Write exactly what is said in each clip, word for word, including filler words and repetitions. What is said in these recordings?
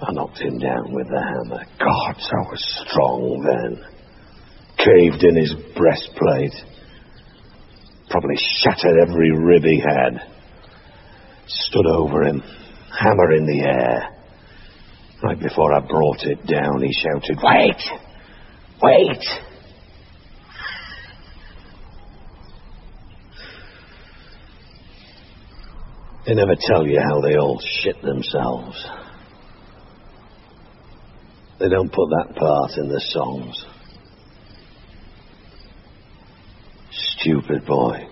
I knocked him down with the hammer. Gods, I was strong then. Caved in his breastplate. Probably shattered every rib he had. Stood over him, hammer in the air. Right before I brought it down, he shouted, "Wait! Wait!" They never tell you how they all shit themselves. They don't put that part in the songs. Stupid boy.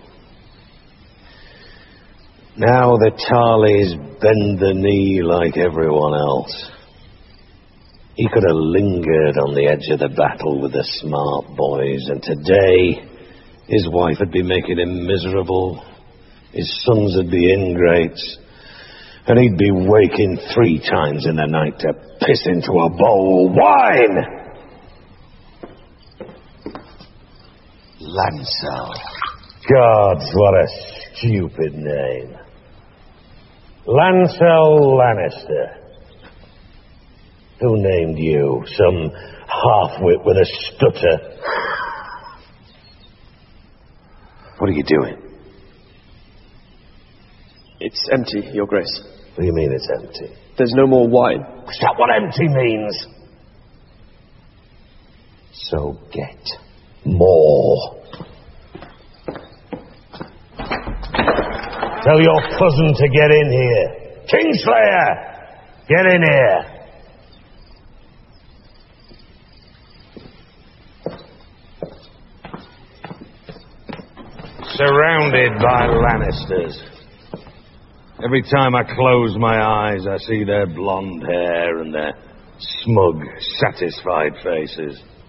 Now the Tarleys bend the knee like everyone else. He could have lingered on the edge of the battle with the smart boys, and today his wife would be making him miserable, his sons would be ingrates, and he'd be waking three times in the night to piss into a bowl. Wine! Lancel. Gods, what a stupid name. Lancel Lannister. Who named you? Some half-wit with a stutter. What are you doing? It's empty, Your Grace. What do you mean it's empty? There's no more wine. Is that what empty means? So get more. Tell your cousin to get in here. Kingslayer! Get in here. Surrounded by Lannisters. Every time I close my eyes, I see their blonde hair and their smug, satisfied faces.